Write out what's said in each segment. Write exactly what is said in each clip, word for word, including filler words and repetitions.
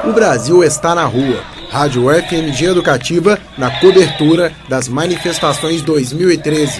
O Brasil está na rua. Rádio F M G Educativa na cobertura das manifestações dois mil e treze.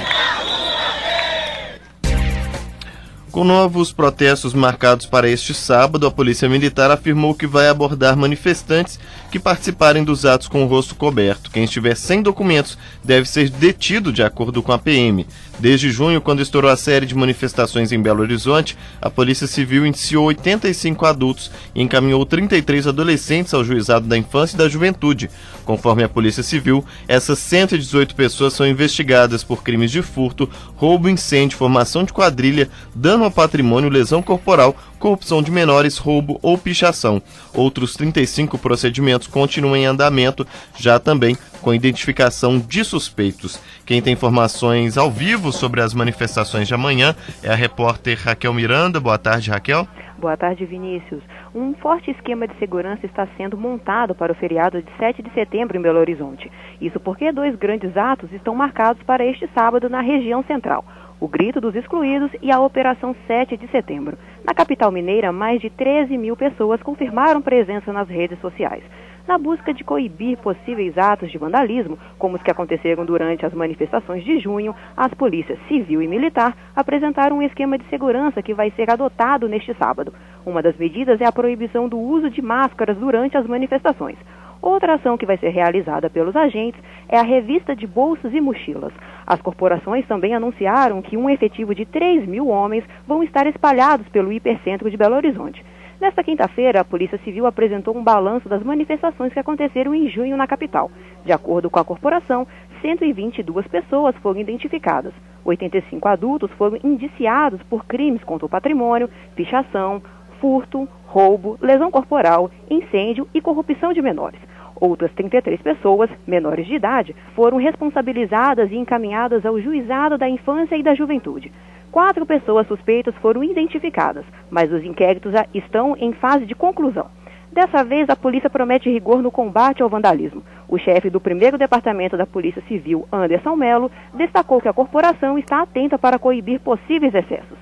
Com novos protestos marcados para este sábado, a Polícia Militar afirmou que vai abordar manifestantes que participarem dos atos com o rosto coberto. Quem estiver sem documentos deve ser detido, de acordo com a P M. Desde junho, quando estourou a série de manifestações em Belo Horizonte, a Polícia Civil indiciou oitenta e cinco adultos e encaminhou trinta e três adolescentes ao Juizado da Infância e da Juventude. Conforme a Polícia Civil, essas cento e dezoito pessoas são investigadas por crimes de furto, roubo, incêndio, formação de quadrilha, dano ao patrimônio, lesão corporal, corrupção de menores, roubo ou pichação. Outros trinta e cinco procedimentos continuam em andamento, já também com identificação de suspeitos. Quem tem informações ao vivo sobre as manifestações de amanhã é a repórter Raquel Miranda. Boa tarde, Raquel. Boa tarde, Vinícius. Um forte esquema de segurança está sendo montado para o feriado de sete de setembro em Belo Horizonte. Isso porque dois grandes atos estão marcados para este sábado na região central: o Grito dos Excluídos e a Operação sete de setembro. Na capital mineira, mais de treze mil pessoas confirmaram presença nas redes sociais. Na busca de coibir possíveis atos de vandalismo, como os que aconteceram durante as manifestações de junho, as polícias civil e militar apresentaram um esquema de segurança que vai ser adotado neste sábado. Uma das medidas é a proibição do uso de máscaras durante as manifestações. Outra ação que vai ser realizada pelos agentes é a revista de bolsas e mochilas. As corporações também anunciaram que um efetivo de três mil homens vão estar espalhados pelo hipercentro de Belo Horizonte. Nesta quinta-feira, a Polícia Civil apresentou um balanço das manifestações que aconteceram em junho na capital. De acordo com a corporação, cento e vinte e duas pessoas foram identificadas. oitenta e cinco adultos foram indiciados por crimes contra o patrimônio, pichação, furto, roubo, lesão corporal, incêndio e corrupção de menores. Outras trinta e três pessoas, menores de idade, foram responsabilizadas e encaminhadas ao Juizado da Infância e da Juventude. Quatro pessoas suspeitas foram identificadas, mas os inquéritos estão em fase de conclusão. Dessa vez, a polícia promete rigor no combate ao vandalismo. O chefe do primeiro departamento da Polícia Civil, Anderson Melo, destacou que a corporação está atenta para coibir possíveis excessos.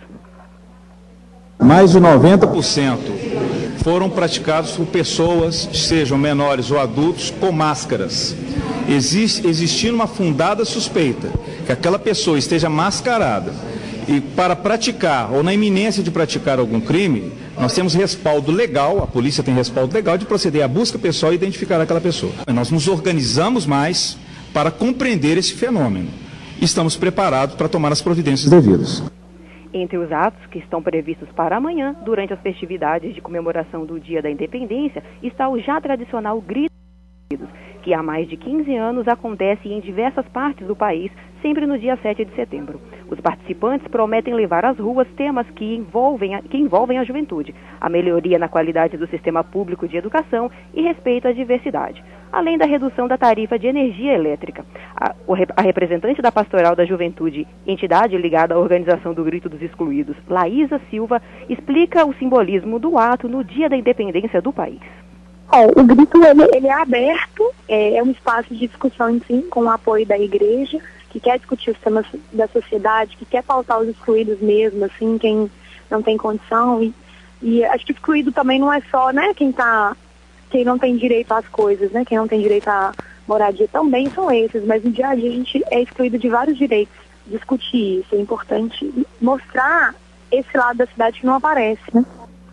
Mais de noventa por cento foram praticados por pessoas, sejam menores ou adultos, com máscaras. Existe, existindo uma fundada suspeita que aquela pessoa esteja mascarada e para praticar, ou na iminência de praticar algum crime, nós temos respaldo legal, a polícia tem respaldo legal de proceder à busca pessoal e identificar aquela pessoa. Nós nos organizamos mais para compreender esse fenômeno. Estamos preparados para tomar as providências devidas. Entre os atos que estão previstos para amanhã, durante as festividades de comemoração do Dia da Independência, está o já tradicional Grito dos Excluídos, que há mais de quinze anos acontece em diversas partes do país, sempre no dia sete de setembro. Os participantes prometem levar às ruas temas que envolvem, a, que envolvem a juventude, a melhoria na qualidade do sistema público de educação e respeito à diversidade, além da redução da tarifa de energia elétrica. A, a representante da Pastoral da Juventude, entidade ligada à organização do Grito dos Excluídos, Laísa Silva, explica o simbolismo do ato no Dia da Independência do país. Bom, o Grito ele, ele é aberto, é, é um espaço de discussão, enfim, com o apoio da igreja, que quer discutir os temas da sociedade, que quer pautar os excluídos mesmo, assim, quem não tem condição. E, e acho que excluído também não é só, né, quem, tá, quem não tem direito às coisas, né, quem não tem direito à moradia, também são esses, mas no dia a dia a gente é excluído de vários direitos. Discutir isso é importante, mostrar esse lado da cidade que não aparece, né.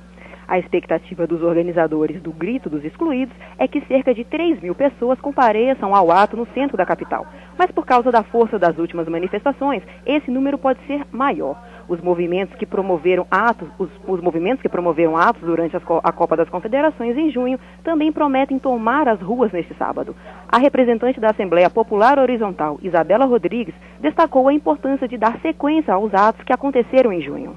A expectativa dos organizadores do Grito dos Excluídos é que cerca de três mil pessoas compareçam ao ato no centro da capital. Mas por causa da força das últimas manifestações, esse número pode ser maior. Os movimentos que promoveram atos, os, os movimentos que promoveram atos durante as, a Copa das Confederações em junho também prometem tomar as ruas neste sábado. A representante da Assembleia Popular Horizontal, Isabela Rodrigues, destacou a importância de dar sequência aos atos que aconteceram em junho.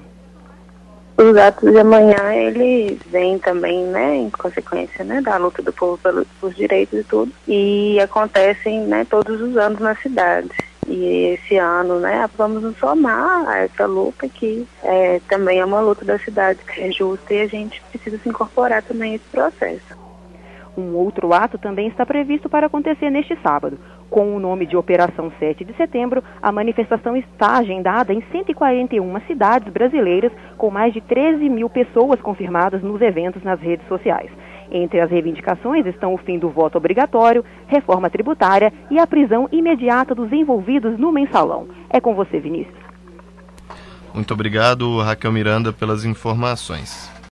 Os atos de amanhã, eles vêm também, né, em consequência, né, da luta do povo pelos, pelos direitos e tudo, e acontecem, né, todos os anos na cidade. E esse ano, né, vamos nos somar a essa luta que é, também é uma luta da cidade, que é justa, e a gente precisa se incorporar também a esse processo. Um outro ato também está previsto para acontecer neste sábado. Com o nome de Operação sete de setembro, a manifestação está agendada em cento e quarenta e uma cidades brasileiras, com mais de treze mil pessoas confirmadas nos eventos nas redes sociais. Entre as reivindicações estão o fim do voto obrigatório, reforma tributária e a prisão imediata dos envolvidos no mensalão. É com você, Vinícius. Muito obrigado, Raquel Miranda, pelas informações.